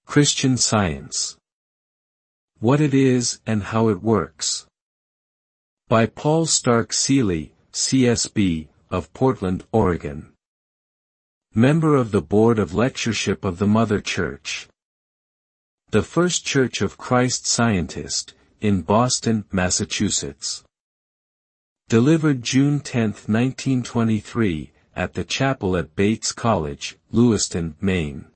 Christian Science. What it is and how it works. By Paul Stark Seeley, CSB, of Portland, Oregon. Member of the Board of Lectureship of the Mother Church. The First Church of Christ Scientist, in Boston, Massachusetts. Delivered June 10, 1923, at the chapel at Bates College, Lewiston, Maine.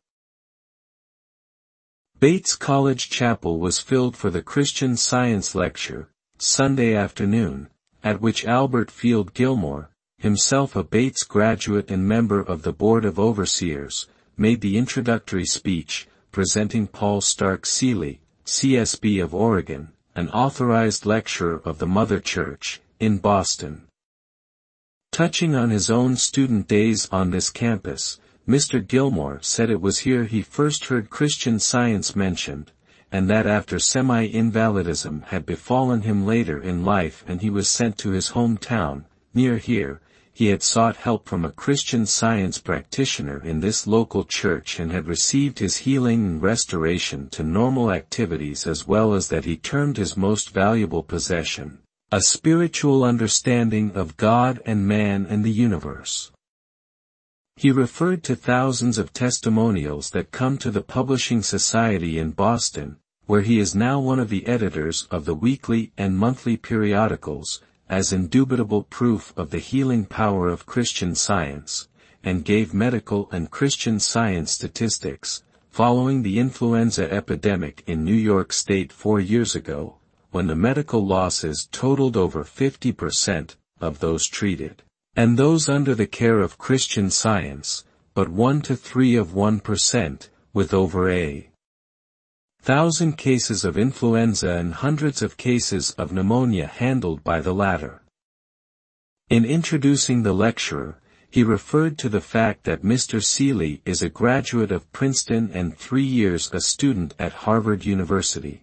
Bates College Chapel was filled for the Christian Science lecture, Sunday afternoon, at which Albert Field Gilmore, himself a Bates graduate and member of the Board of Overseers, made the introductory speech, presenting Paul Stark Seeley, CSB of Oregon, an authorized lecturer of the Mother Church, in Boston. Touching on his own student days on this campus, Mr. Gilmore said it was here he first heard Christian Science mentioned, and that after semi-invalidism had befallen him later in life and he was sent to his hometown, near here, he had sought help from a Christian Science practitioner in this local church and had received his healing and restoration to normal activities, as well as that he termed his most valuable possession, a spiritual understanding of God and man and the universe. He referred to thousands of testimonials that come to the Publishing Society in Boston, where he is now one of the editors of the weekly and monthly periodicals, as indubitable proof of the healing power of Christian Science, and gave medical and Christian Science statistics, following the influenza epidemic in New York State 4 years ago, when the medical losses totaled over 50% of those treated, and those under the care of Christian Science, but 1 to 3 of 1%, with over 1,000 cases of influenza and hundreds of cases of pneumonia handled by the latter. In introducing the lecturer, he referred to the fact that Mr. Seeley is a graduate of Princeton and 3 years a student at Harvard University.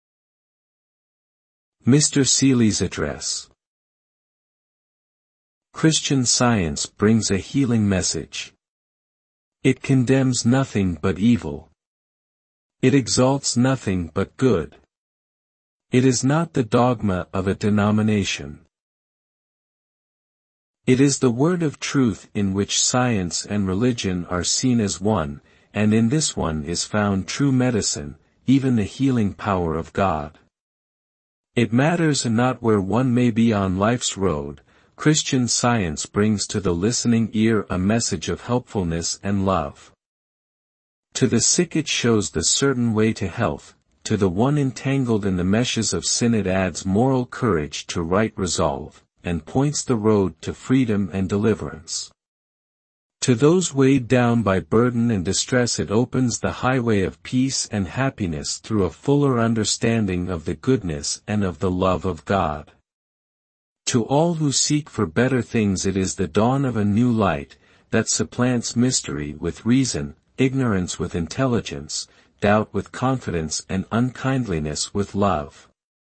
Mr. Seeley's address. Christian Science brings a healing message. It condemns nothing but evil. It exalts nothing but good. It is not the dogma of a denomination. It is the word of truth in which science and religion are seen as one, and in this one is found true medicine, even the healing power of God. It matters not where one may be on life's road, Christian Science brings to the listening ear a message of helpfulness and love. To the sick it shows the certain way to health, to the one entangled in the meshes of sin it adds moral courage to right resolve, and points the road to freedom and deliverance. To those weighed down by burden and distress it opens the highway of peace and happiness through a fuller understanding of the goodness and of the love of God. To all who seek for better things it is the dawn of a new light, that supplants mystery with reason, ignorance with intelligence, doubt with confidence and unkindliness with love.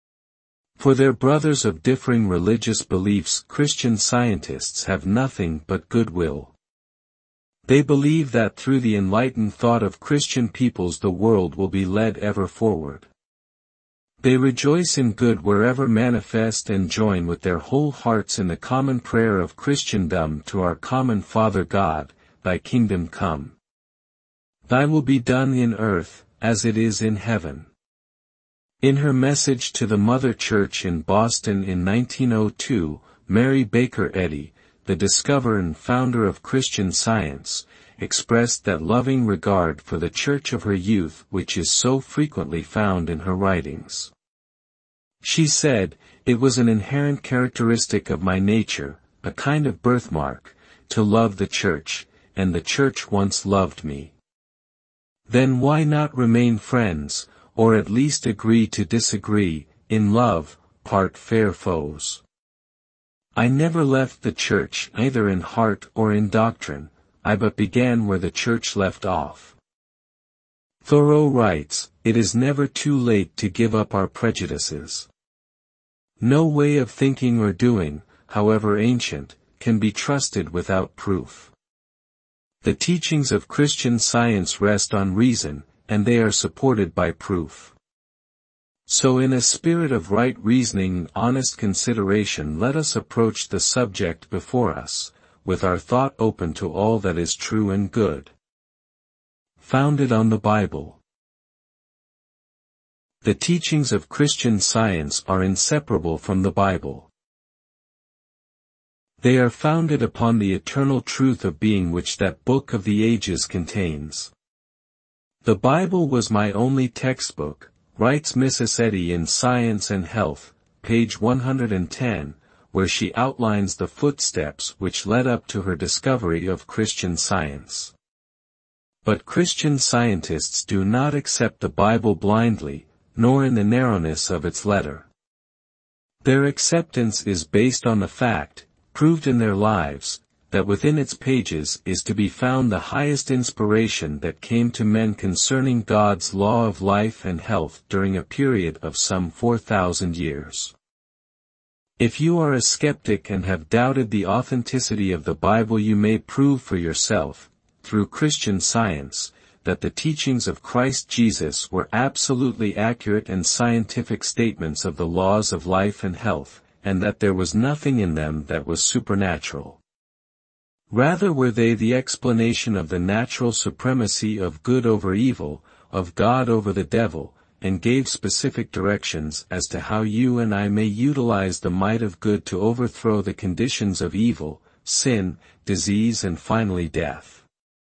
For their brothers of differing religious beliefs Christian Scientists have nothing but goodwill. They believe that through the enlightened thought of Christian peoples the world will be led ever forward. They rejoice in good wherever manifest and join with their whole hearts in the common prayer of Christendom to our common Father God, Thy kingdom come. Thy will be done in earth, as it is in heaven. In her message to the Mother Church in Boston in 1902, Mary Baker Eddy, the discoverer and founder of Christian Science, expressed that loving regard for the church of her youth which is so frequently found in her writings. She said, "It was an inherent characteristic of my nature, a kind of birthmark, to love the church, and the church once loved me. Then why not remain friends, or at least agree to disagree, in love, part fair foes? I never left the church either in heart or in doctrine, I but began where the church left off." Thoreau writes, "It is never too late to give up our prejudices. No way of thinking or doing, however ancient, can be trusted without proof. The teachings of Christian Science rest on reason, and they are supported by proof. So in a spirit of right reasoning and honest consideration let us approach the subject before us, with our thought open to all that is true and good. Founded on the Bible. The teachings of Christian Science are inseparable from the Bible. They are founded upon the eternal truth of being which that book of the ages contains. The Bible was my only textbook, writes Mrs. Eddy in Science and Health, page 110, where she outlines the footsteps which led up to her discovery of Christian Science. But Christian scientists do not accept the Bible blindly, nor in the narrowness of its letter. Their acceptance is based on the fact, proved in their lives, that within its pages is to be found the highest inspiration that came to men concerning God's law of life and health during a period of some 4,000 years. If you are a skeptic and have doubted the authenticity of the Bible, you may prove for yourself, through Christian Science, that the teachings of Christ Jesus were absolutely accurate and scientific statements of the laws of life and health, and that there was nothing in them that was supernatural. Rather were they the explanation of the natural supremacy of good over evil, of God over the devil, and gave specific directions as to how you and I may utilize the might of good to overthrow the conditions of evil, sin, disease and finally death.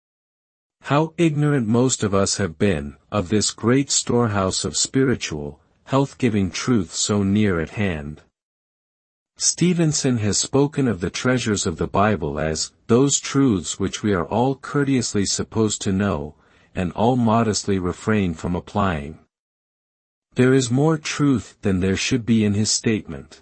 How ignorant most of us have been, of this great storehouse of spiritual, health-giving truth so near at hand. Stevenson has spoken of the treasures of the Bible as, those truths which we are all courteously supposed to know, and all modestly refrain from applying. There is more truth than there should be in his statement.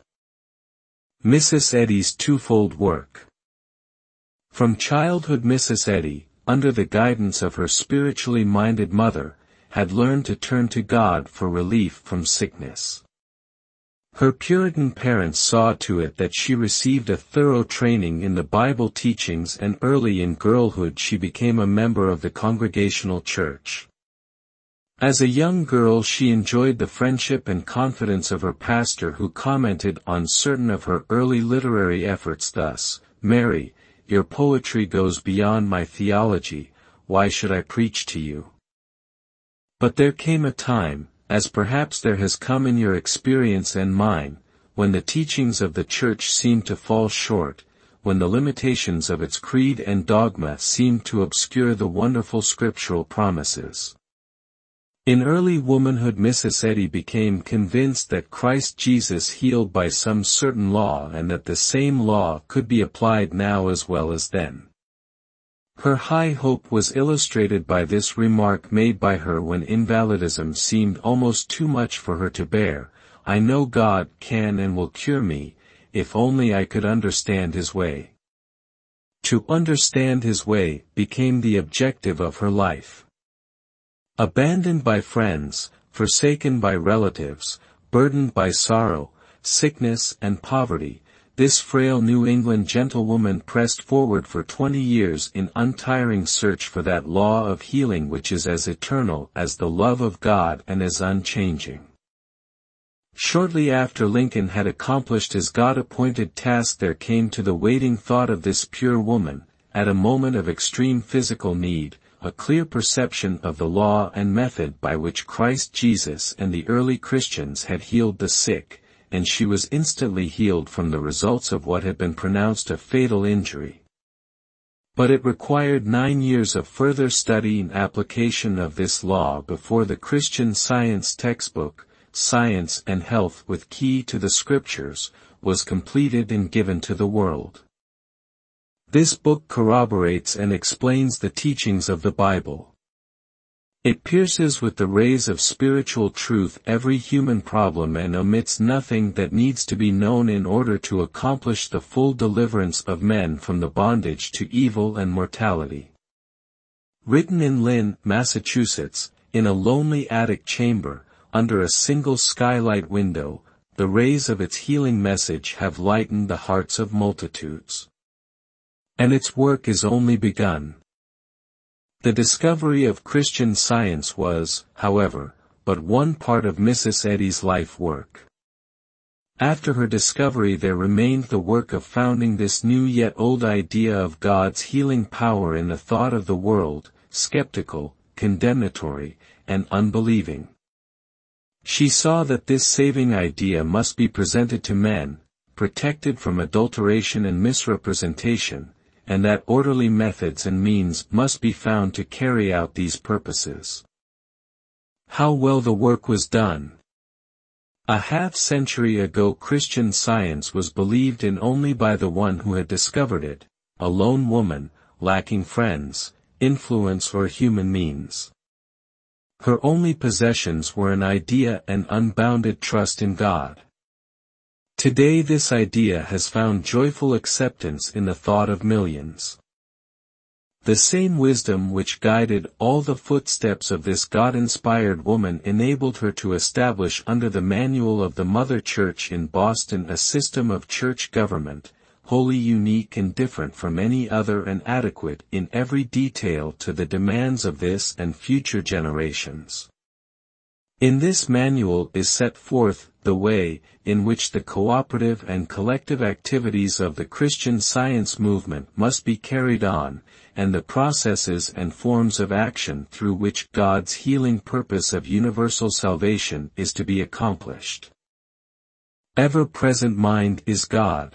Mrs. Eddy's twofold work. From childhood Mrs. Eddy, under the guidance of her spiritually minded mother, had learned to turn to God for relief from sickness. Her Puritan parents saw to it that she received a thorough training in the Bible teachings, and early in girlhood she became a member of the Congregational Church. As a young girl she enjoyed the friendship and confidence of her pastor, who commented on certain of her early literary efforts thus, "Mary, your poetry goes beyond my theology, why should I preach to you?" But there came a time, as perhaps there has come in your experience and mine, when the teachings of the Church seemed to fall short, when the limitations of its creed and dogma seemed to obscure the wonderful scriptural promises. In early womanhood Mrs. Eddy became convinced that Christ Jesus healed by some certain law, and that the same law could be applied now as well as then. Her high hope was illustrated by this remark made by her when invalidism seemed almost too much for her to bear: "I know God can and will cure me, if only I could understand His way." To understand His way became the objective of her life. Abandoned by friends, forsaken by relatives, burdened by sorrow, sickness and poverty, this frail New England gentlewoman pressed forward for 20 years in untiring search for that law of healing which is as eternal as the love of God and as unchanging. Shortly after Lincoln had accomplished his God-appointed task, there came to the waiting thought of this pure woman, at a moment of extreme physical need, a clear perception of the law and method by which Christ Jesus and the early Christians had healed the sick, and she was instantly healed from the results of what had been pronounced a fatal injury. But it required 9 years of further study and application of this law before the Christian Science textbook, Science and Health with Key to the Scriptures, was completed and given to the world. This book corroborates and explains the teachings of the Bible. It pierces with the rays of spiritual truth every human problem and omits nothing that needs to be known in order to accomplish the full deliverance of men from the bondage to evil and mortality. Written in Lynn, Massachusetts, in a lonely attic chamber, under a single skylight window, the rays of its healing message have lightened the hearts of multitudes. And its work is only begun. The discovery of Christian Science was, however, but one part of Mrs. Eddy's life work. After her discovery there remained the work of founding this new yet old idea of God's healing power in the thought of the world, skeptical, condemnatory, and unbelieving. She saw that this saving idea must be presented to men, protected from adulteration and misrepresentation, and that orderly methods and means must be found to carry out these purposes. How well the work was done! A half-century ago Christian Science was believed in only by the one who had discovered it, a lone woman, lacking friends, influence or human means. Her only possessions were an idea and unbounded trust in God. Today this idea has found joyful acceptance in the thought of millions. The same wisdom which guided all the footsteps of this God-inspired woman enabled her to establish under the manual of the Mother Church in Boston a system of church government, wholly unique and different from any other and adequate in every detail to the demands of this and future generations. In this manual is set forth the way in which the cooperative and collective activities of the Christian Science movement must be carried on, and the processes and forms of action through which God's healing purpose of universal salvation is to be accomplished. Ever-present mind is God.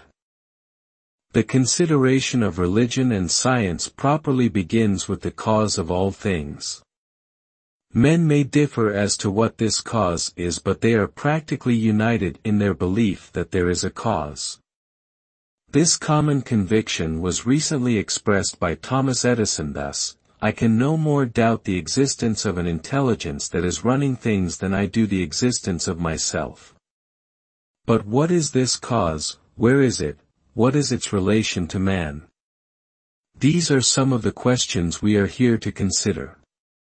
The consideration of religion and science properly begins with the cause of all things. Men may differ as to what this cause is, but they are practically united in their belief that there is a cause. This common conviction was recently expressed by Thomas Edison thus: "I can no more doubt the existence of an intelligence that is running things than I do the existence of myself." But what is this cause, where is it, what is its relation to man? These are some of the questions we are here to consider.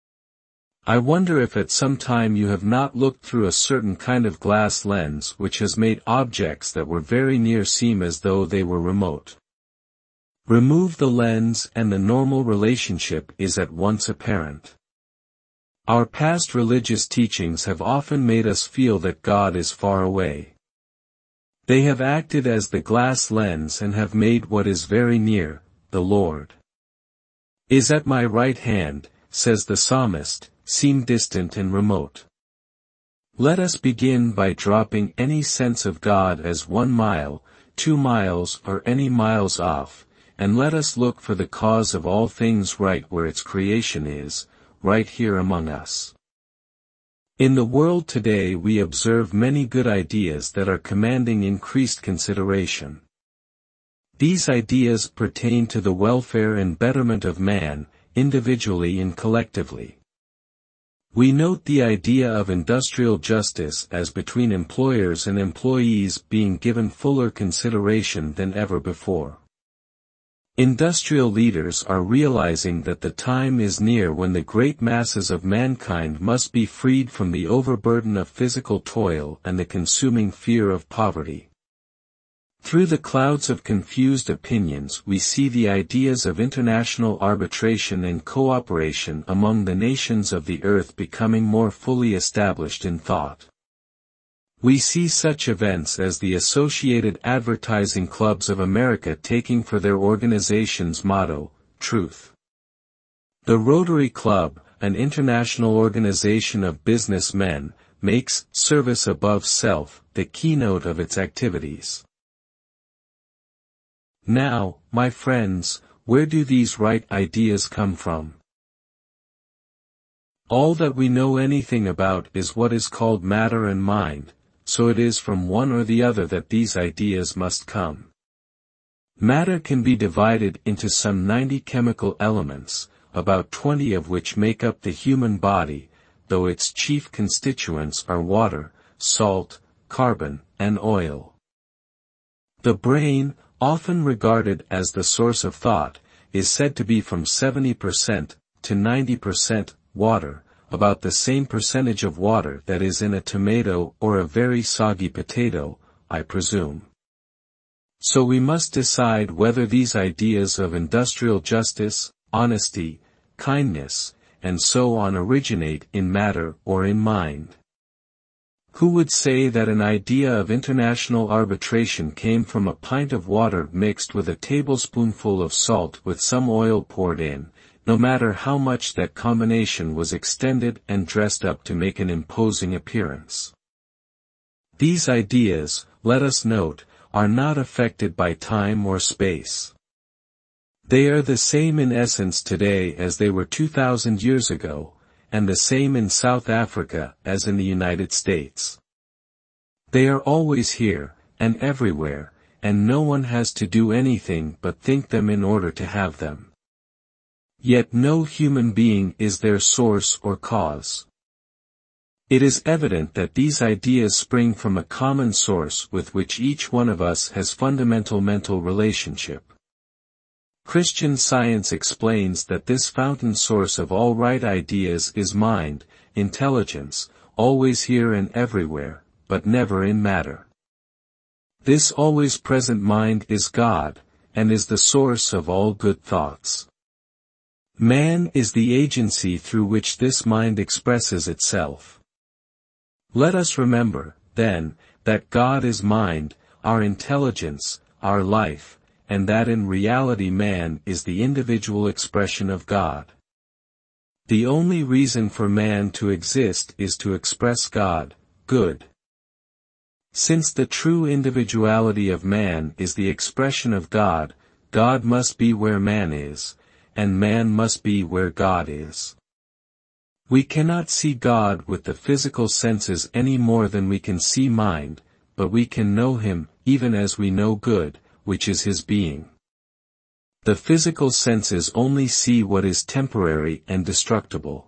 I wonder if at some time you have not looked through a certain kind of glass lens which has made objects that were very near seem as though they were remote. Remove the lens and the normal relationship is at once apparent. Our past religious teachings have often made us feel that God is far away. They have acted as the glass lens and have made what is very near, the Lord is at my right hand, says the psalmist, seem distant and remote. Let us begin by dropping any sense of God as 1 mile, 2 miles or any miles off, and let us look for the cause of all things right where its creation is, right here among us. In the world today we observe many good ideas that are commanding increased consideration. These ideas pertain to the welfare and betterment of man, individually and collectively. We note the idea of industrial justice as between employers and employees being given fuller consideration than ever before. Industrial leaders are realizing that the time is near when the great masses of mankind must be freed from the overburden of physical toil and the consuming fear of poverty. Through the clouds of confused opinions we see the ideas of international arbitration and cooperation among the nations of the earth becoming more fully established in thought. We see such events as the Associated Advertising Clubs of America taking for their organization's motto, truth. The Rotary Club, an international organization of businessmen, makes service above self the keynote of its activities. Now, my friends, where do these right ideas come from? All that we know anything about is what is called matter and mind, so it is from one or the other that these ideas must come. Matter can be divided into some 90 chemical elements, about 20 of which make up the human body, though its chief constituents are water, salt, carbon, and oil. The brain, often regarded as the source of thought, is said to be from 70% to 90% water, about the same percentage of water that is in a tomato or a very soggy potato, I presume. So we must decide whether these ideas of industrial justice, honesty, kindness, and so on originate in matter or in mind. Who would say that an idea of international arbitration came from a pint of water mixed with a tablespoonful of salt with some oil poured in, no matter how much that combination was extended and dressed up to make an imposing appearance? These ideas, let us note, are not affected by time or space. They are the same in essence today as they were 2,000 years ago, and the same in South Africa as in the United States. They are always here, and everywhere, and no one has to do anything but think them in order to have them. Yet no human being is their source or cause. It is evident that these ideas spring from a common source with which each one of us has fundamental mental relationship. Christian Science explains that this fountain source of all right ideas is mind, intelligence, always here and everywhere, but never in matter. This always present mind is God, and is the source of all good thoughts. Man is the agency through which this mind expresses itself. Let us remember, then, that God is mind, our intelligence, our life, and that in reality man is the individual expression of God. The only reason for man to exist is to express God, good. Since the true individuality of man is the expression of God, God must be where man is, and man must be where God is. We cannot see God with the physical senses any more than we can see mind, but we can know him, even as we know good, which is his being. The physical senses only see what is temporary and destructible.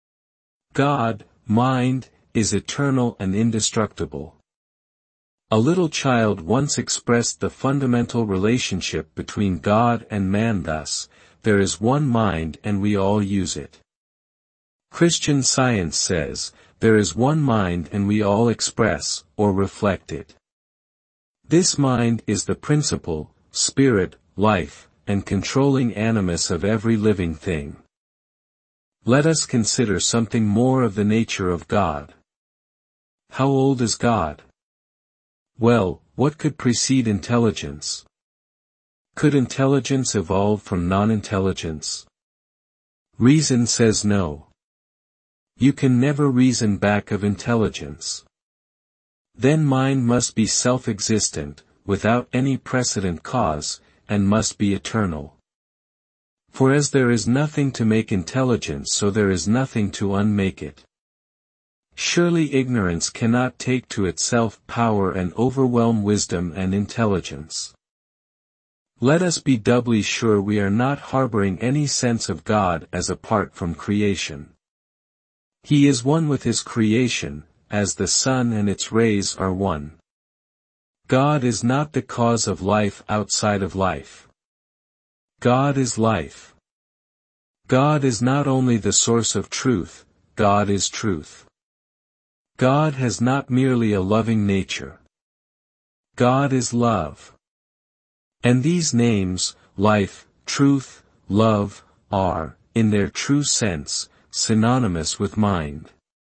God, mind, is eternal and indestructible. A little child once expressed the fundamental relationship between God and man thus: there is one mind and we all use it. Christian Science says, there is one mind and we all express, or reflect it. This mind is the principle, spirit, life, and controlling animus of every living thing. Let us consider something more of the nature of God. How old is God? Well, what could precede intelligence? Could intelligence evolve from non-intelligence? Reason says no. You can never reason back of intelligence. Then mind must be self-existent, without any precedent cause, and must be eternal. For as there is nothing to make intelligence, so there is nothing to unmake it. Surely ignorance cannot take to itself power and overwhelm wisdom and intelligence. Let us be doubly sure we are not harboring any sense of God as apart from creation. He is one with his creation, as the sun and its rays are one. God is not the cause of life outside of life. God is life. God is not only the source of truth, God is truth. God has not merely a loving nature. God is love. And these names, life, truth, love, are, in their true sense, synonymous with mind.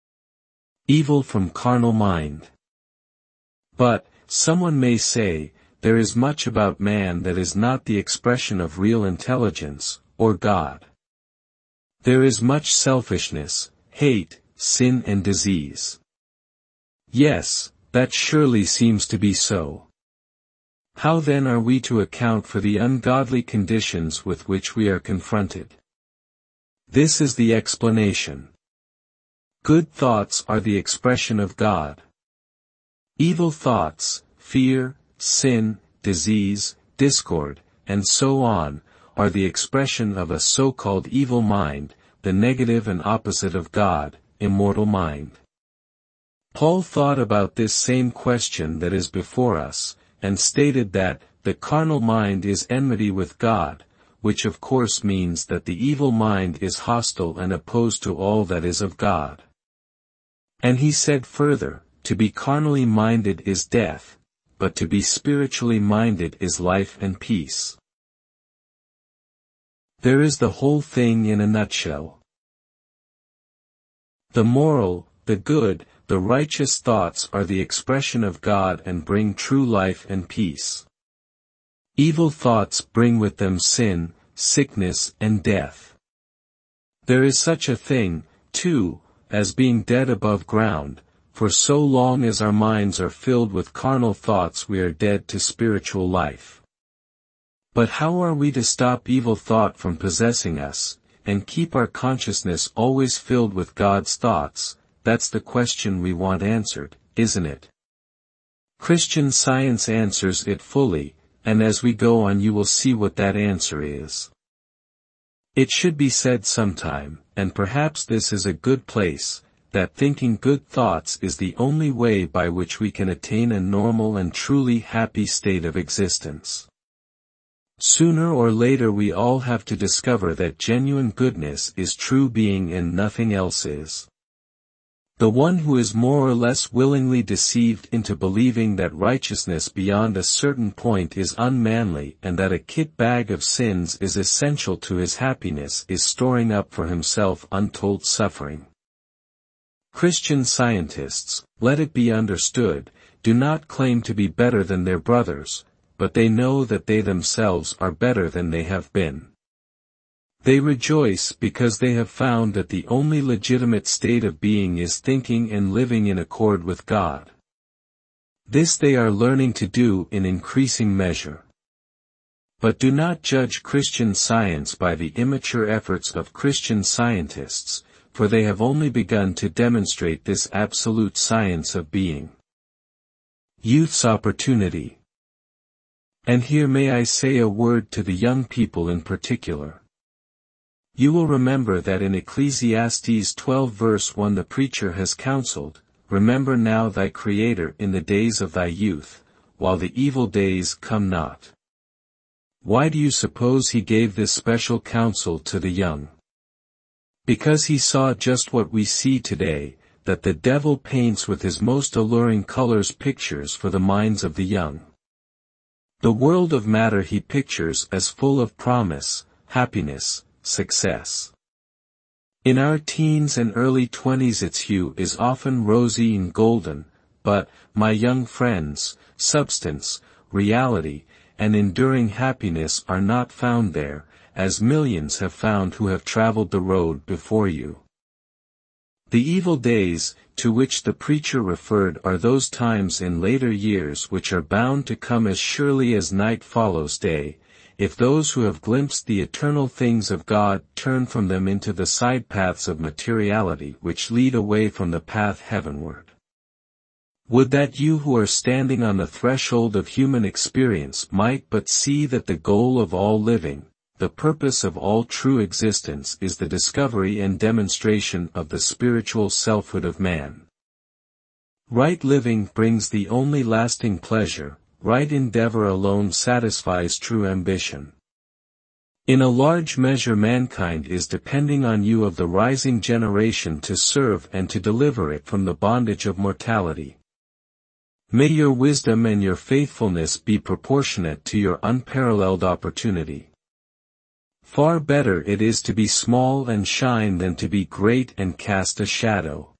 Evil from carnal mind. But, someone may say, there is much about man that is not the expression of real intelligence, or God. There is much selfishness, hate, sin and disease. Yes, that surely seems to be so. How then are we to account for the ungodly conditions with which we are confronted? This is the explanation. Good thoughts are the expression of God. Evil thoughts, fear, sin, disease, discord, and so on, are the expression of a so-called evil mind, the negative and opposite of God, immortal mind. Paul thought about this same question that is before us, and stated that, the carnal mind is enmity with God, which of course means that the evil mind is hostile and opposed to all that is of God. And he said further, to be carnally minded is death, but to be spiritually minded is life and peace. There is the whole thing in a nutshell. The moral, the good, the righteous thoughts are the expression of God and bring true life and peace. Evil thoughts bring with them sin, sickness and death. There is such a thing, too, as being dead above ground, for so long as our minds are filled with carnal thoughts we are dead to spiritual life. But how are we to stop evil thought from possessing us, and keep our consciousness always filled with God's thoughts? That's the question we want answered, isn't it? Christian Science answers it fully, and as we go on you will see what that answer is. It should be said sometime, and perhaps this is a good place, that thinking good thoughts is the only way by which we can attain a normal and truly happy state of existence. Sooner or later we all have to discover that genuine goodness is true being and nothing else is. The one who is more or less willingly deceived into believing that righteousness beyond a certain point is unmanly and that a kit bag of sins is essential to his happiness is storing up for himself untold suffering. Christian Scientists, let it be understood, do not claim to be better than their brothers, but they know that they themselves are better than they have been. They rejoice because they have found that the only legitimate state of being is thinking and living in accord with God. This they are learning to do in increasing measure. But do not judge Christian Science by the immature efforts of Christian Scientists, for they have only begun to demonstrate this absolute science of being. Youth's opportunity. And here may I say a word to the young people in particular. You will remember that in Ecclesiastes 12 verse 1 the preacher has counseled, "Remember now thy Creator in the days of thy youth, while the evil days come not." Why do you suppose he gave this special counsel to the young? Because he saw just what we see today, that the devil paints with his most alluring colors pictures for the minds of the young. The world of matter he pictures as full of promise, happiness, success. In our teens and early 20s its hue is often rosy and golden, but, my young friends, substance, reality, and enduring happiness are not found there, as millions have found who have traveled the road before you. The evil days, to which the preacher referred are those times in later years which are bound to come as surely as night follows day, if those who have glimpsed the eternal things of God turn from them into the side paths of materiality which lead away from the path heavenward. Would that you who are standing on the threshold of human experience might but see that the goal of all living, the purpose of all true existence is the discovery and demonstration of the spiritual selfhood of man. Right living brings the only lasting pleasure, right endeavor alone satisfies true ambition. In a large measure mankind is depending on you of the rising generation to serve and to deliver it from the bondage of mortality. May your wisdom and your faithfulness be proportionate to your unparalleled opportunity. Far better it is to be small and shine than to be great and cast a shadow.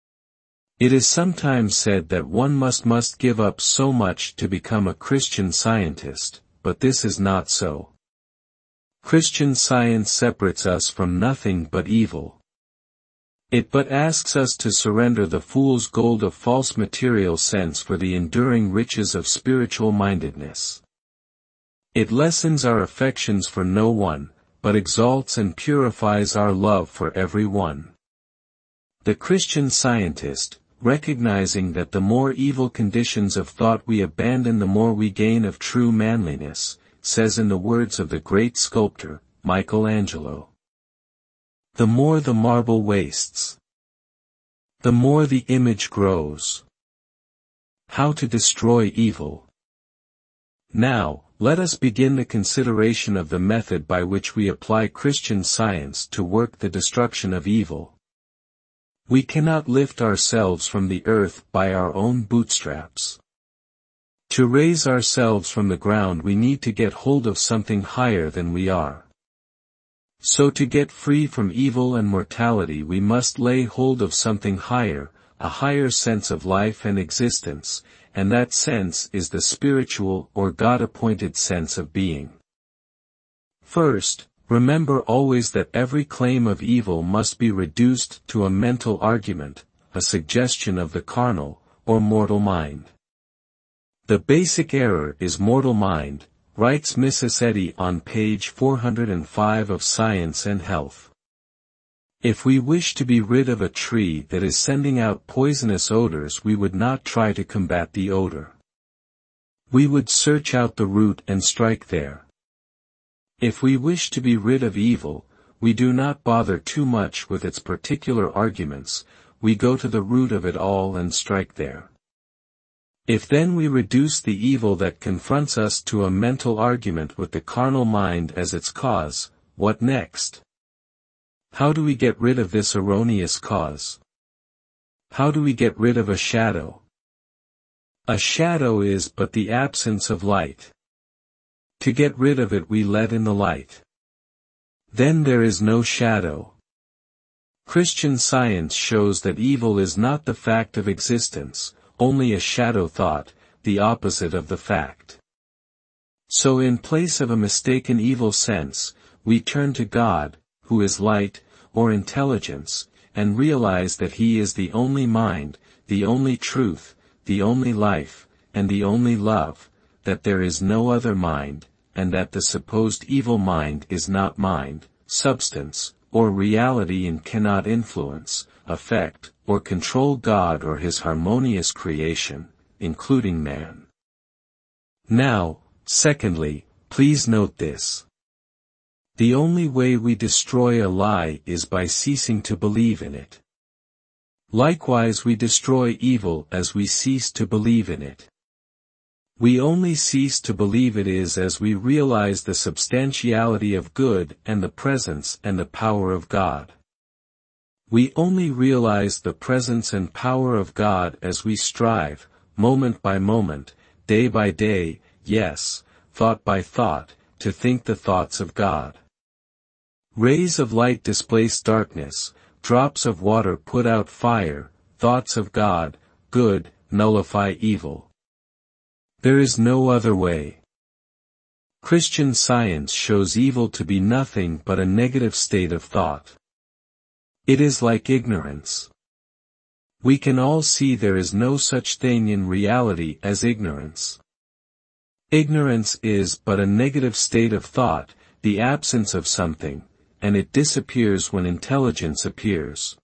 It is sometimes said that one must give up so much to become a Christian Scientist, but this is not so. Christian Science separates us from nothing but evil. It but asks us to surrender the fool's gold of false material sense for the enduring riches of spiritual mindedness. It lessens our affections for no one, but exalts and purifies our love for every one. The Christian Scientist, recognizing that the more evil conditions of thought we abandon the more we gain of true manliness, says in the words of the great sculptor, Michelangelo, "The more the marble wastes, the more the image grows." How to destroy evil. Now, let us begin the consideration of the method by which we apply Christian Science to work the destruction of evil. We cannot lift ourselves from the earth by our own bootstraps. To raise ourselves from the ground we need to get hold of something higher than we are. So to get free from evil and mortality we must lay hold of something higher, a higher sense of life and existence, and that sense is the spiritual or God-appointed sense of being. First, remember always that every claim of evil must be reduced to a mental argument, a suggestion of the carnal, or mortal mind. The basic error is mortal mind, writes Mrs. Eddy on page 405 of Science and Health. If we wish to be rid of a tree that is sending out poisonous odors, we would not try to combat the odor. We would search out the root and strike there. If we wish to be rid of evil, we do not bother too much with its particular arguments, we go to the root of it all and strike there. If then we reduce the evil that confronts us to a mental argument with the carnal mind as its cause, what next? How do we get rid of this erroneous cause? How do we get rid of a shadow? A shadow is but the absence of light. To get rid of it we let in the light. Then there is no shadow. Christian Science shows that evil is not the fact of existence, only a shadow thought, the opposite of the fact. So in place of a mistaken evil sense, we turn to God, who is light, or intelligence, and realize that He is the only mind, the only truth, the only life, and the only love, that there is no other mind, and that the supposed evil mind is not mind, substance, or reality and cannot influence, affect, or control God or His harmonious creation, including man. Now, secondly, please note this. The only way we destroy a lie is by ceasing to believe in it. Likewise we destroy evil as we cease to believe in it. We only cease to believe it is as we realize the substantiality of good and the presence and the power of God. We only realize the presence and power of God as we strive, moment by moment, day by day, yes, thought by thought, to think the thoughts of God. Rays of light displace darkness, drops of water put out fire, thoughts of God, good, nullify evil. There is no other way. Christian Science shows evil to be nothing but a negative state of thought. It is like ignorance. We can all see there is no such thing in reality as ignorance. Ignorance is but a negative state of thought, the absence of something, and it disappears when intelligence appears.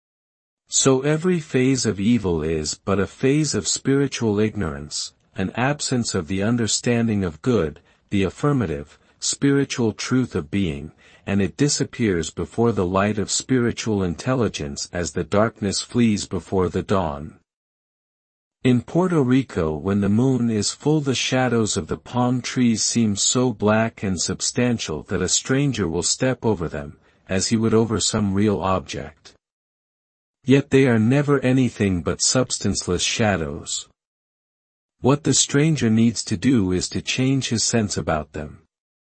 So every phase of evil is but a phase of spiritual ignorance, an absence of the understanding of good, the affirmative, spiritual truth of being, and it disappears before the light of spiritual intelligence as the darkness flees before the dawn. In Puerto Rico, when the moon is full, the shadows of the palm trees seem so black and substantial that a stranger will step over them, as he would over some real object. Yet they are never anything but substanceless shadows. What the stranger needs to do is to change his sense about them.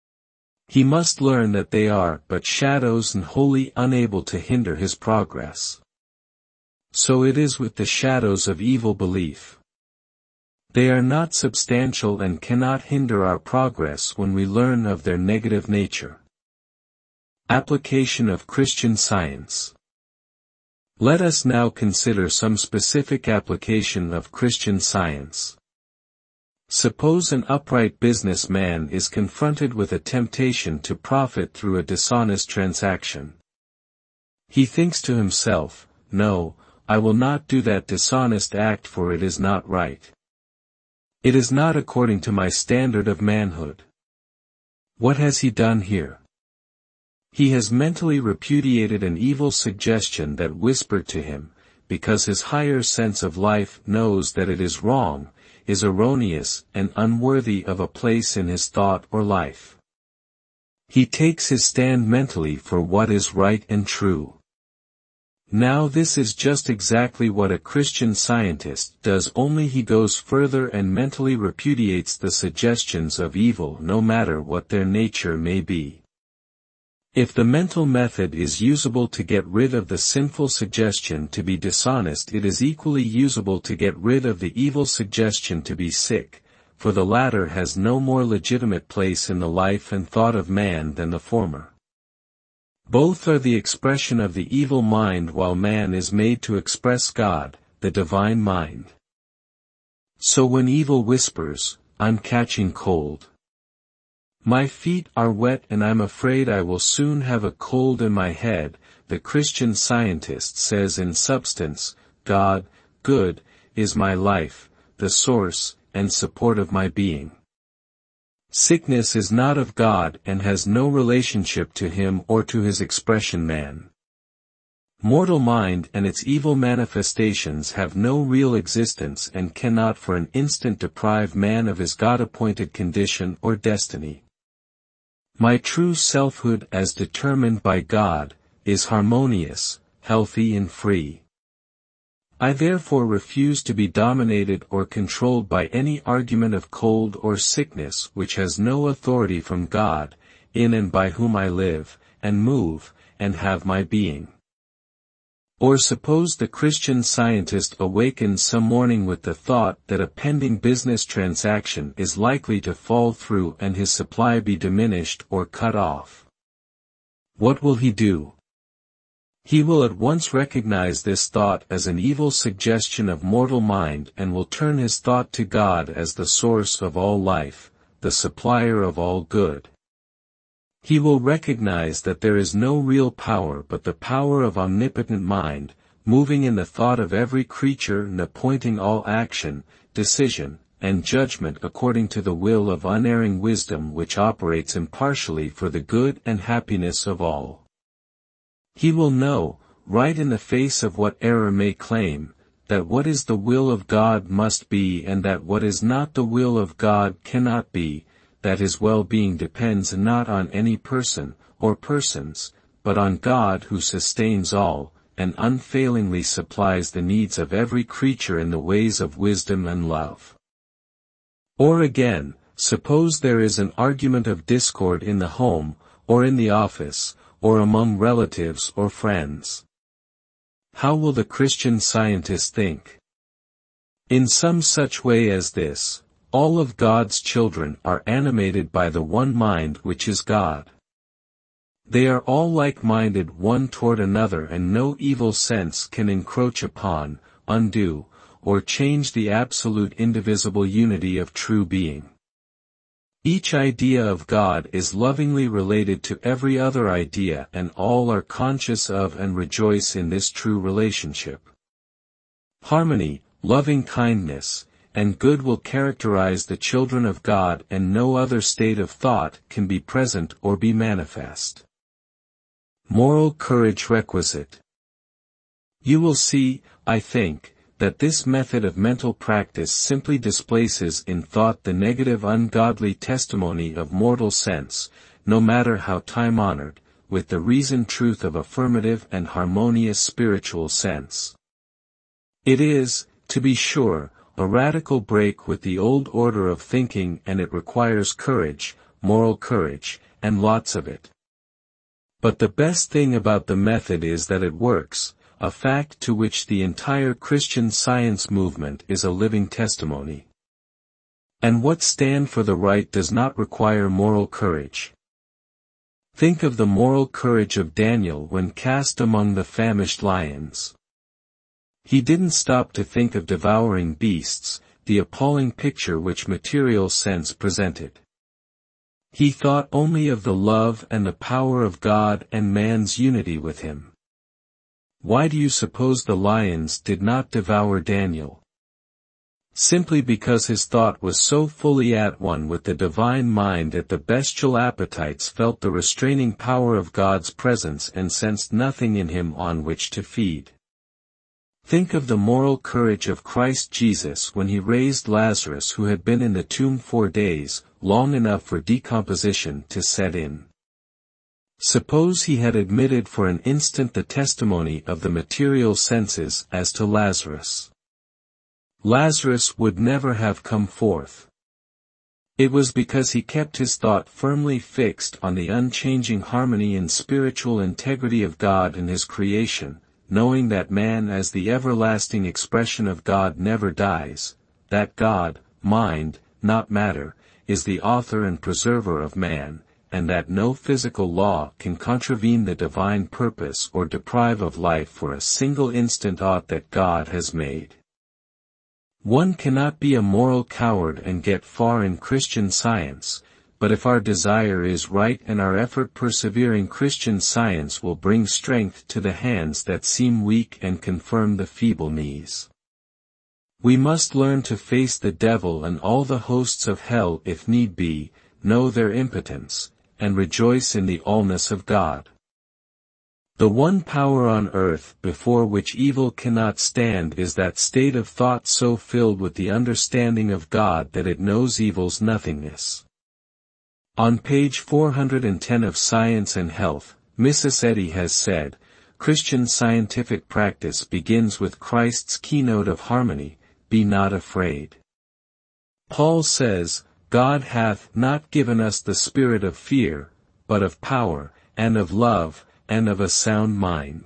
He must learn that they are but shadows and wholly unable to hinder his progress. So it is with the shadows of evil belief. They are not substantial and cannot hinder our progress when we learn of their negative nature. Application of Christian Science. Let us now consider some specific application of Christian Science. Suppose an upright businessman is confronted with a temptation to profit through a dishonest transaction. He thinks to himself, "No, I will not do that dishonest act, for it is not right. It is not according to my standard of manhood." What has he done here? He has mentally repudiated an evil suggestion that whispered to him, because his higher sense of life knows that it is wrong, is erroneous and unworthy of a place in his thought or life. He takes his stand mentally for what is right and true. Now this is just exactly what a Christian Scientist does, only he goes further and mentally repudiates the suggestions of evil no matter what their nature may be. If the mental method is usable to get rid of the sinful suggestion to be dishonest, it is equally usable to get rid of the evil suggestion to be sick, for the latter has no more legitimate place in the life and thought of man than the former. Both are the expression of the evil mind, while man is made to express God, the divine mind. So when evil whispers, "I'm catching cold. My feet are wet and I'm afraid I will soon have a cold in my head," the Christian Scientist says in substance, God, good, is my life, the source and support of my being. Sickness is not of God and has no relationship to him or to his expression man. Mortal mind and its evil manifestations have no real existence and cannot for an instant deprive man of his God-appointed condition or destiny. My true selfhood as determined by God, is harmonious, healthy and free. I therefore refuse to be dominated or controlled by any argument of cold or sickness which has no authority from God, in and by whom I live, and move, and have my being. Or suppose the Christian Scientist awakens some morning with the thought that a pending business transaction is likely to fall through and his supply be diminished or cut off. What will he do? He will at once recognize this thought as an evil suggestion of mortal mind and will turn his thought to God as the source of all life, the supplier of all good. He will recognize that there is no real power but the power of omnipotent mind, moving in the thought of every creature and appointing all action, decision, and judgment according to the will of unerring wisdom which operates impartially for the good and happiness of all. He will know, right in the face of what error may claim, that what is the will of God must be and that what is not the will of God cannot be, that his well-being depends not on any person, or persons, but on God who sustains all, and unfailingly supplies the needs of every creature in the ways of wisdom and love. Or again, suppose there is an argument of discord in the home, or in the office, or among relatives or friends. How will the Christian Scientist think? In some such way as this: all of God's children are animated by the one mind which is God. They are all like-minded one toward another and no evil sense can encroach upon, undo, or change the absolute indivisible unity of true being. Each idea of God is lovingly related to every other idea and all are conscious of and rejoice in this true relationship. Harmony, loving kindness, and good will characterize the children of God and no other state of thought can be present or be manifest. Moral courage requisite. You will see, I think, that this method of mental practice simply displaces in thought the negative ungodly testimony of mortal sense, no matter how time-honored, with the reasoned truth of affirmative and harmonious spiritual sense. It is, to be sure, a radical break with the old order of thinking and it requires courage, moral courage, and lots of it. But the best thing about the method is that it works, a fact to which the entire Christian Science movement is a living testimony. And what stand for the right does not require moral courage. Think of the moral courage of Daniel when cast among the famished lions. He didn't stop to think of devouring beasts, the appalling picture which material sense presented. He thought only of the love and the power of God and man's unity with him. Why do you suppose the lions did not devour Daniel? Simply because his thought was so fully at one with the divine mind that the bestial appetites felt the restraining power of God's presence and sensed nothing in him on which to feed. Think of the moral courage of Christ Jesus when he raised Lazarus who had been in the tomb 4 days, long enough for decomposition to set in. Suppose he had admitted for an instant the testimony of the material senses as to Lazarus. Lazarus would never have come forth. It was because he kept his thought firmly fixed on the unchanging harmony and spiritual integrity of God and his creation, knowing that man as the everlasting expression of God never dies, that God, mind, not matter, is the author and preserver of man, and that no physical law can contravene the divine purpose or deprive of life for a single instant aught that God has made. One cannot be a moral coward and get far in Christian Science, but if our desire is right and our effort persevering, Christian Science will bring strength to the hands that seem weak and confirm the feeble knees. We must learn to face the devil and all the hosts of hell if need be, know their impotence, and rejoice in the allness of God. The one power on earth before which evil cannot stand is that state of thought so filled with the understanding of God that it knows evil's nothingness. On page 410 of Science and Health, Mrs. Eddy has said, Christian scientific practice begins with Christ's keynote of harmony, be not afraid. Paul says, God hath not given us the spirit of fear, but of power, and of love, and of a sound mind.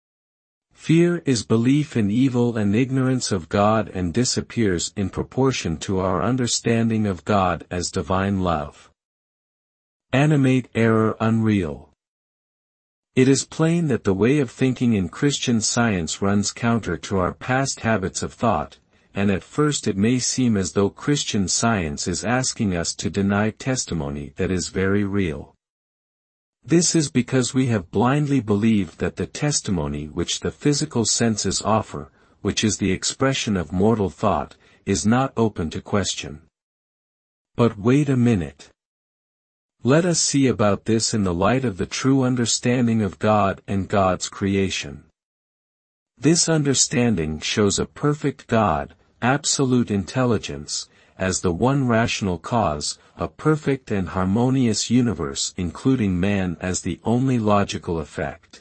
Fear is belief in evil and ignorance of God and disappears in proportion to our understanding of God as divine love. Animate error unreal. It is plain that the way of thinking in Christian Science runs counter to our past habits of thought, and at first it may seem as though Christian Science is asking us to deny testimony that is very real. This is because we have blindly believed that the testimony which the physical senses offer, which is the expression of mortal thought, is not open to question. But wait a minute. Let us see about this in the light of the true understanding of God and God's creation. This understanding shows a perfect God, absolute intelligence, as the one rational cause, a perfect and harmonious universe including man as the only logical effect.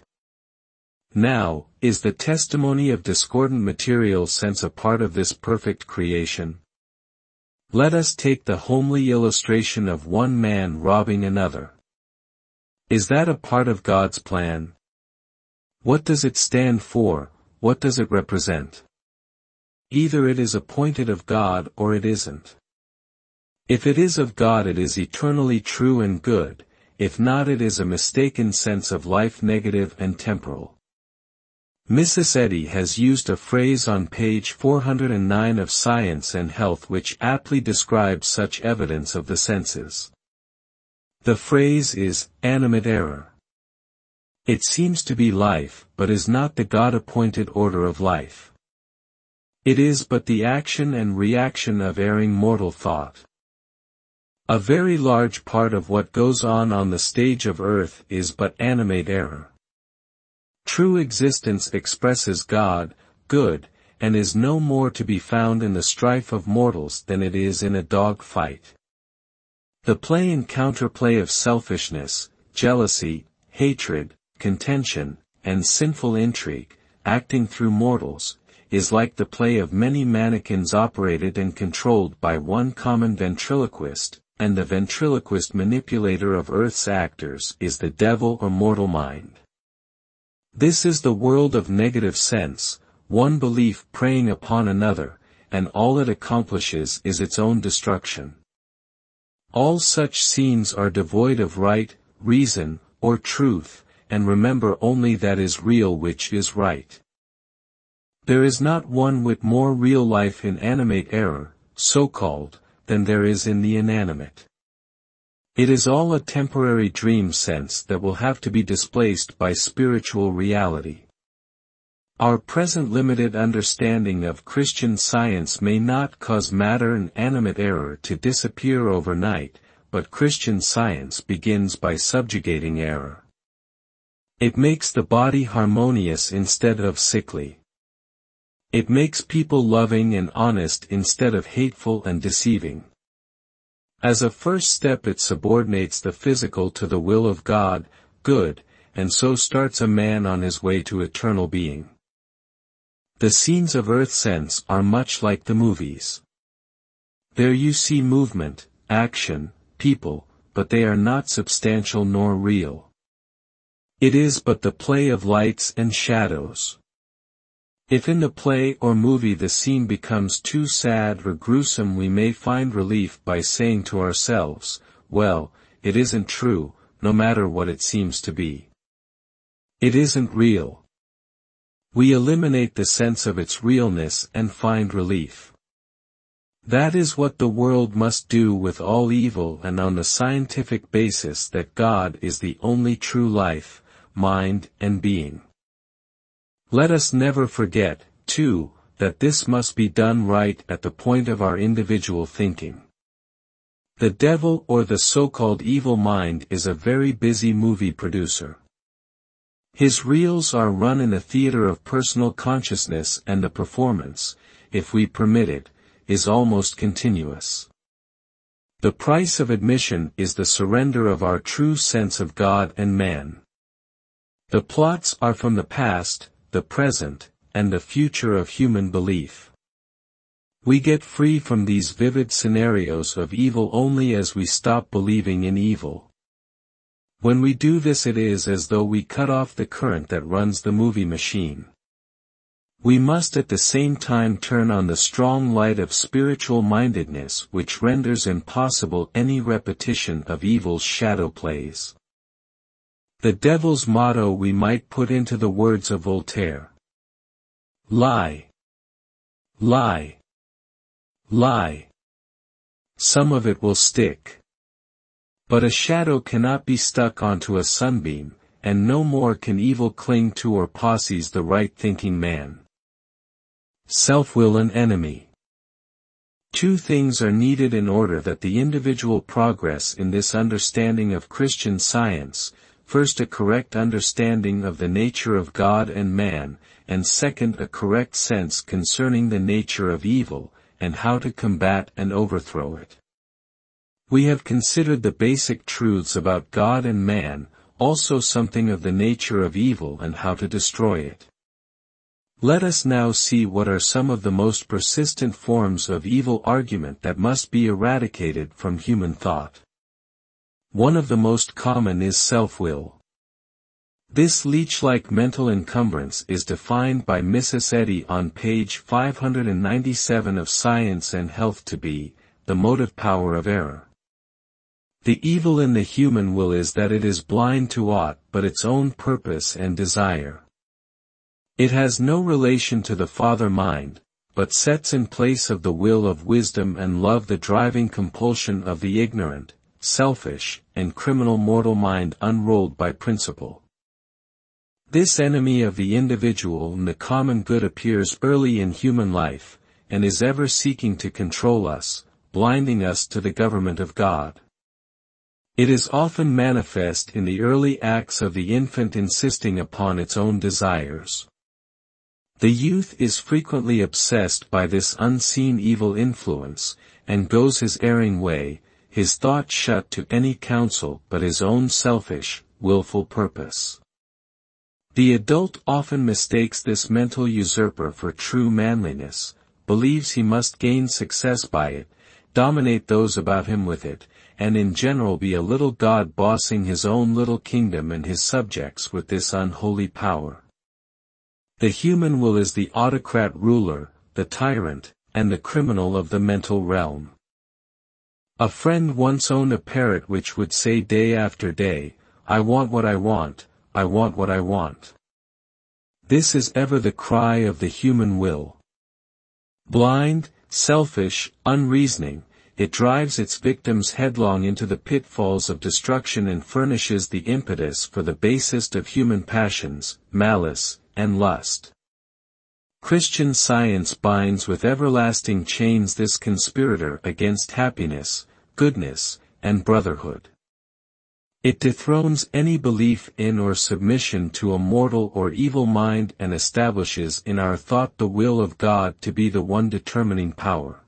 Now, is the testimony of discordant material sense a part of this perfect creation? Let us take the homely illustration of one man robbing another. Is that a part of God's plan? What does it stand for? What does it represent? Either it is appointed of God or it isn't. If it is of God it is eternally true and good, if not it is a mistaken sense of life, negative and temporal. Mrs. Eddy has used a phrase on page 409 of Science and Health which aptly describes such evidence of the senses. The phrase is, animate error. It seems to be life, but is not the God-appointed order of life. It is but the action and reaction of erring mortal thought. A very large part of what goes on the stage of earth is but animate error. True existence expresses God, good, and is no more to be found in the strife of mortals than it is in a dog fight. The play and counterplay of selfishness, jealousy, hatred, contention, and sinful intrigue, acting through mortals, is like the play of many mannequins operated and controlled by one common ventriloquist, and the ventriloquist manipulator of earth's actors is the devil or mortal mind. This is the world of negative sense, one belief preying upon another, and all it accomplishes is its own destruction. All such scenes are devoid of right, reason, or truth, and remember only that is real which is right. There is not one whit more real life in animate error, so-called, than there is in the inanimate. It is all a temporary dream sense that will have to be displaced by spiritual reality. Our present limited understanding of Christian Science may not cause matter and animate error to disappear overnight, but Christian Science begins by subjugating error. It makes the body harmonious instead of sickly. It makes people loving and honest instead of hateful and deceiving. As a first step it subordinates the physical to the will of God, good, and so starts a man on his way to eternal being. The scenes of earth sense are much like the movies. There you see movement, action, people, but they are not substantial nor real. It is but the play of lights and shadows. If in the play or movie the scene becomes too sad or gruesome, we may find relief by saying to ourselves, well, it isn't true, no matter what it seems to be. It isn't real. We eliminate the sense of its realness and find relief. That is what the world must do with all evil, and on the scientific basis that God is the only true life, mind and being. Let us never forget, too, that this must be done right at the point of our individual thinking. The devil, or the so-called evil mind, is a very busy movie producer. His reels are run in a theater of personal consciousness, and the performance, if we permit it, is almost continuous. The price of admission is the surrender of our true sense of God and man. The plots are from the past, the present, and the future of human belief. We get free from these vivid scenarios of evil only as we stop believing in evil. When we do this, it is as though we cut off the current that runs the movie machine. We must at the same time turn on the strong light of spiritual mindedness, which renders impossible any repetition of evil's shadow plays. The devil's motto we might put into the words of Voltaire. Lie. Lie. Lie. Some of it will stick. But a shadow cannot be stuck onto a sunbeam, and no more can evil cling to or possess the right-thinking man. Self-will an enemy. Two things are needed in order that the individual progress in this understanding of Christian Science: first, a correct understanding of the nature of God and man, and second, a correct sense concerning the nature of evil, and how to combat and overthrow it. We have considered the basic truths about God and man, also something of the nature of evil and how to destroy it. Let us now see what are some of the most persistent forms of evil argument that must be eradicated from human thought. One of the most common is self-will. This leech-like mental encumbrance is defined by Mrs. Eddy on page 597 of Science and Health to be the motive power of error. The evil in the human will is that it is blind to aught but its own purpose and desire. It has no relation to the Father mind, but sets in place of the will of wisdom and love the driving compulsion of the ignorant, selfish, and criminal mortal mind unrolled by principle. This enemy of the individual and the common good appears early in human life, and is ever seeking to control us, blinding us to the government of God. It is often manifest in the early acts of the infant insisting upon its own desires. The youth is frequently obsessed by this unseen evil influence, and goes his erring way, his thought shut to any counsel but his own selfish, willful purpose. The adult often mistakes this mental usurper for true manliness, believes he must gain success by it, dominate those about him with it, and in general be a little god bossing his own little kingdom and his subjects with this unholy power. The human will is the autocrat ruler, the tyrant, and the criminal of the mental realm. A friend once owned a parrot which would say day after day, "I want what I want, I want what I want." This is ever the cry of the human will. Blind, selfish, unreasoning, it drives its victims headlong into the pitfalls of destruction and furnishes the impetus for the basest of human passions, malice, and lust. Christian Science binds with everlasting chains this conspirator against happiness, goodness, and brotherhood. It dethrones any belief in or submission to a mortal or evil mind and establishes in our thought the will of God to be the one determining power.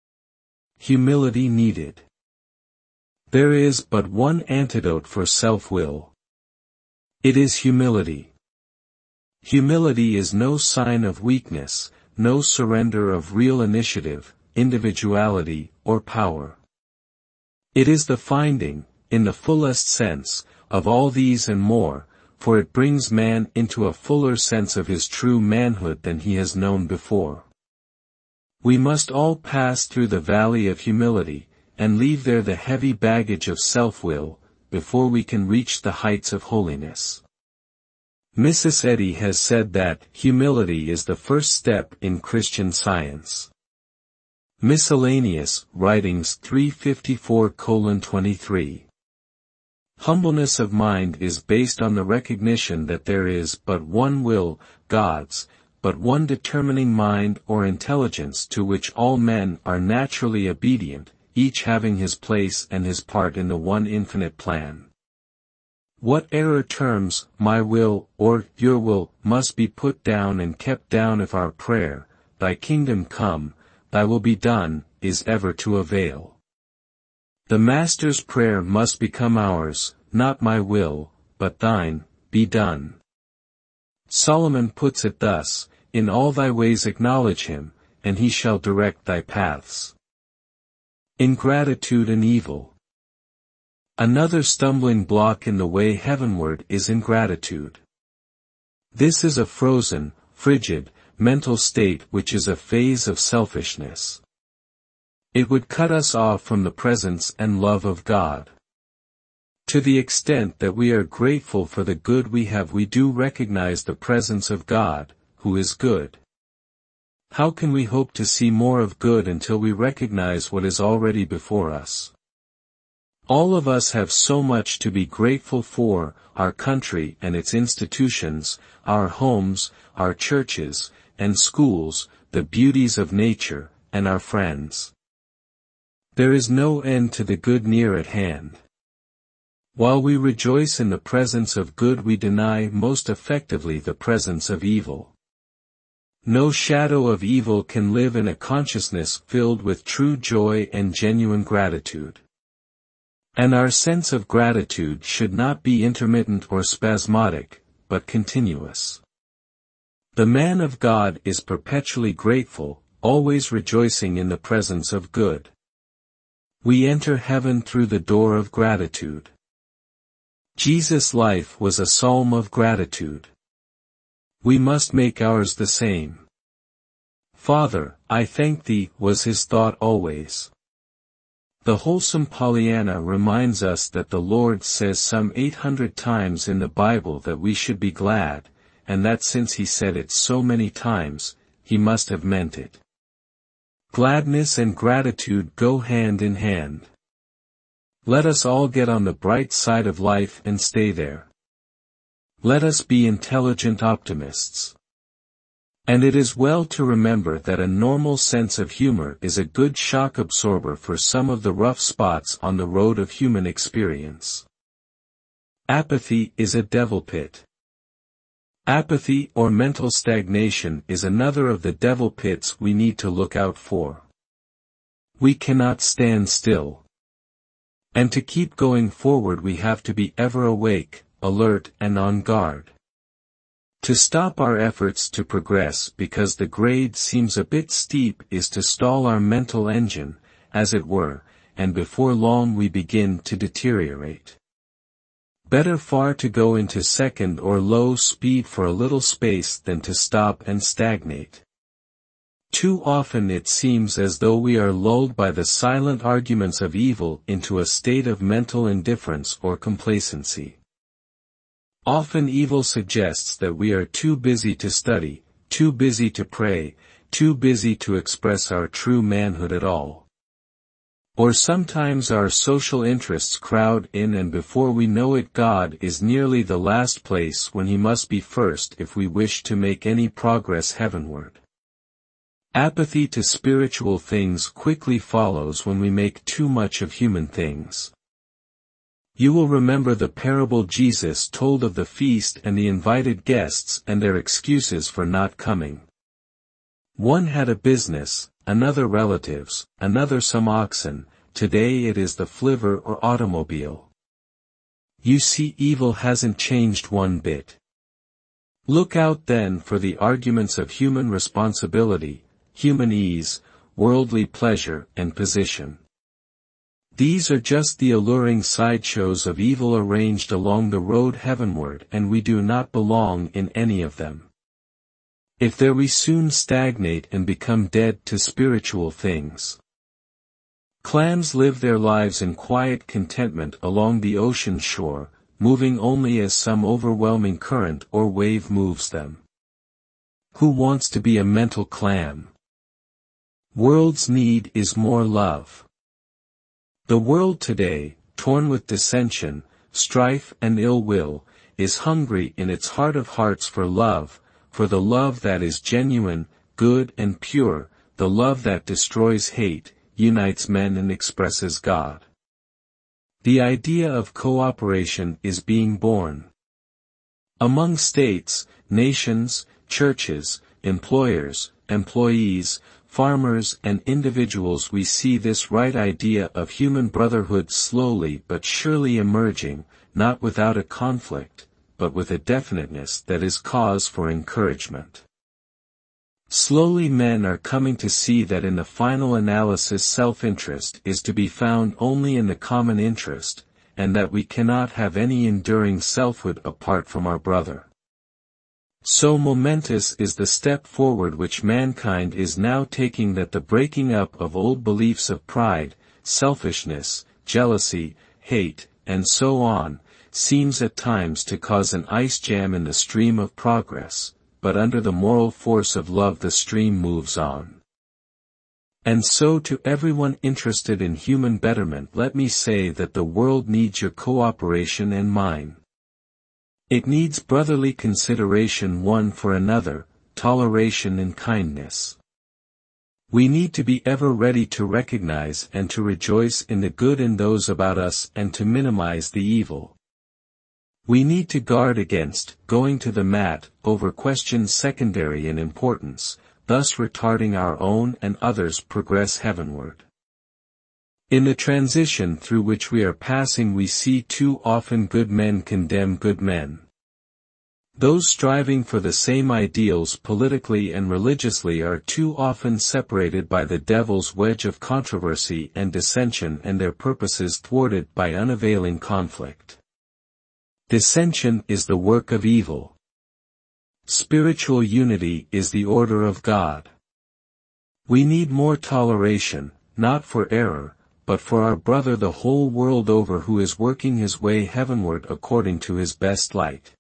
Humility needed. There is but one antidote for self-will. It is humility. Humility is no sign of weakness, no surrender of real initiative, individuality, or power. It is the finding, in the fullest sense, of all these and more, for it brings man into a fuller sense of his true manhood than he has known before. We must all pass through the valley of humility, and leave there the heavy baggage of self-will, before we can reach the heights of holiness. Mrs. Eddy has said that humility is the first step in Christian Science. Miscellaneous Writings 354:23. Humbleness of mind is based on the recognition that there is but one will, God's, but one determining mind or intelligence to which all men are naturally obedient, each having his place and his part in the one infinite plan. Whatever terms, my will, or your will, must be put down and kept down if our prayer, Thy kingdom come, Thy will be done, is ever to avail. The Master's prayer must become ours, not my will, but Thine, be done. Solomon puts it thus, in all thy ways acknowledge him, and he shall direct thy paths. Ingratitude and evil. Another stumbling block in the way heavenward is ingratitude. This is a frozen, frigid, mental state which is a phase of selfishness. It would cut us off from the presence and love of God. To the extent that we are grateful for the good we have, we do recognize the presence of God, who is good. How can we hope to see more of good until we recognize what is already before us? All of us have so much to be grateful for: our country and its institutions, our homes, our churches, and schools, the beauties of nature, and our friends. There is no end to the good near at hand. While we rejoice in the presence of good, we deny most effectively the presence of evil. No shadow of evil can live in a consciousness filled with true joy and genuine gratitude. And our sense of gratitude should not be intermittent or spasmodic, but continuous. The man of God is perpetually grateful, always rejoicing in the presence of good. We enter heaven through the door of gratitude. Jesus' life was a psalm of gratitude. We must make ours the same. Father, I thank Thee, was his thought always. The wholesome Pollyanna reminds us that the Lord says some 800 times in the Bible that we should be glad, and that since he said it so many times, he must have meant it. Gladness and gratitude go hand in hand. Let us all get on the bright side of life and stay there. Let us be intelligent optimists. And it is well to remember that a normal sense of humor is a good shock absorber for some of the rough spots on the road of human experience. Apathy is a devil pit. Apathy or mental stagnation is another of the devil pits we need to look out for. We cannot stand still. And to keep going forward we have to be ever awake, alert and on guard. To stop our efforts to progress because the grade seems a bit steep is to stall our mental engine, as it were, and before long we begin to deteriorate. Better far to go into second or low speed for a little space than to stop and stagnate. Too often it seems as though we are lulled by the silent arguments of evil into a state of mental indifference or complacency. Often evil suggests that we are too busy to study, too busy to pray, too busy to express our true manhood at all. Or sometimes our social interests crowd in, and before we know it God is nearly the last place when he must be first if we wish to make any progress heavenward. Apathy to spiritual things quickly follows when we make too much of human things. You will remember the parable Jesus told of the feast and the invited guests and their excuses for not coming. One had a business, another relatives, another some oxen, today it is the flivver or automobile. You see, evil hasn't changed one bit. Look out then for the arguments of human responsibility, human ease, worldly pleasure and position. These are just the alluring sideshows of evil arranged along the road heavenward, and we do not belong in any of them. If there we soon stagnate and become dead to spiritual things. Clams live their lives in quiet contentment along the ocean shore, moving only as some overwhelming current or wave moves them. Who wants to be a mental clam? World's need is more love. The world today, torn with dissension, strife and ill will, is hungry in its heart of hearts for the love that is genuine, good and pure, the love that destroys hate, unites men and expresses God. The idea of cooperation is being born. Among states, nations, churches, employers, employees, farmers and individuals we see this right idea of human brotherhood slowly but surely emerging, not without a conflict, but with a definiteness that is cause for encouragement. Slowly men are coming to see that in the final analysis self-interest is to be found only in the common interest, and that we cannot have any enduring selfhood apart from our brother. So momentous is the step forward which mankind is now taking that the breaking up of old beliefs of pride, selfishness, jealousy, hate, and so on, seems at times to cause an ice jam in the stream of progress, but under the moral force of love the stream moves on. And so to everyone interested in human betterment let me say that the world needs your cooperation and mine. It needs brotherly consideration one for another, toleration and kindness. We need to be ever ready to recognize and to rejoice in the good in those about us and to minimize the evil. We need to guard against going to the mat over questions secondary in importance, thus retarding our own and others' progress heavenward. In the transition through which we are passing we see too often good men condemn good men. Those striving for the same ideals politically and religiously are too often separated by the devil's wedge of controversy and dissension and their purposes thwarted by unavailing conflict. Dissension is the work of evil. Spiritual unity is the order of God. We need more toleration, not for error, but for our brother the whole world over who is working his way heavenward according to his best light.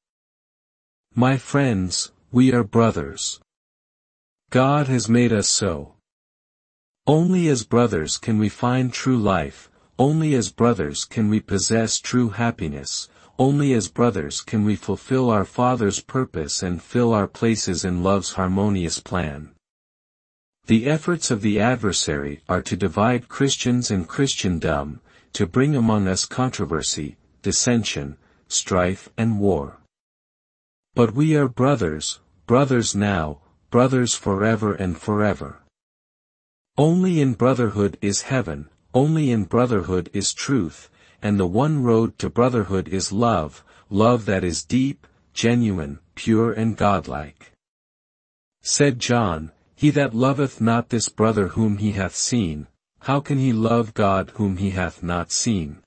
My friends, we are brothers. God has made us so. Only as brothers can we find true life, only as brothers can we possess true happiness, only as brothers can we fulfill our Father's purpose and fill our places in love's harmonious plan. The efforts of the adversary are to divide Christians and Christendom, to bring among us controversy, dissension, strife and war. But we are brothers, brothers now, brothers forever and forever. Only in brotherhood is heaven, only in brotherhood is truth, and the one road to brotherhood is love, love that is deep, genuine, pure and godlike. Said John, "He that loveth not this brother whom he hath seen, how can he love God whom he hath not seen?"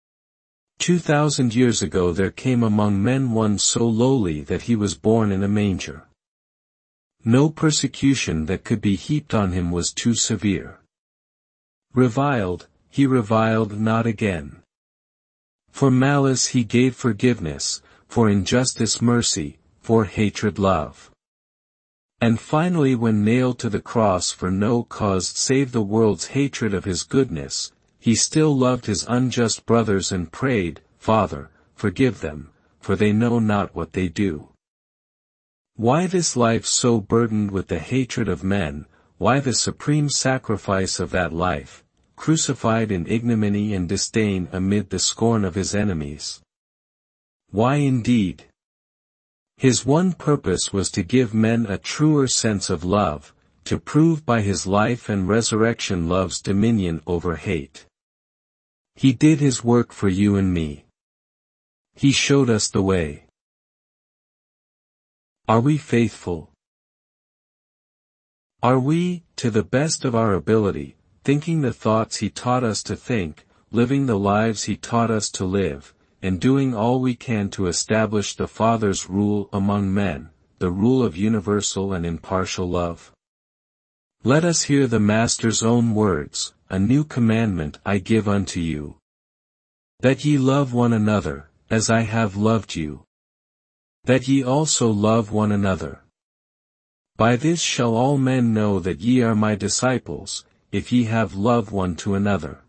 2,000 years ago there came among men one so lowly that he was born in a manger. No persecution that could be heaped on him was too severe. Reviled, he reviled not again. For malice he gave forgiveness, for injustice mercy, for hatred love. And finally when nailed to the cross for no cause save the world's hatred of his goodness, he still loved his unjust brothers and prayed, "Father, forgive them, for they know not what they do." Why this life so burdened with the hatred of men, why the supreme sacrifice of that life, crucified in ignominy and disdain amid the scorn of his enemies? Why indeed? His one purpose was to give men a truer sense of love, to prove by his life and resurrection love's dominion over hate. He did his work for you and me. He showed us the way. Are we faithful? Are we, to the best of our ability, thinking the thoughts he taught us to think, living the lives he taught us to live, and doing all we can to establish the Father's rule among men, the rule of universal and impartial love? Let us hear the Master's own words, "A new commandment I give unto you, that ye love one another, as I have loved you, that ye also love one another. By this shall all men know that ye are my disciples, if ye have love one to another."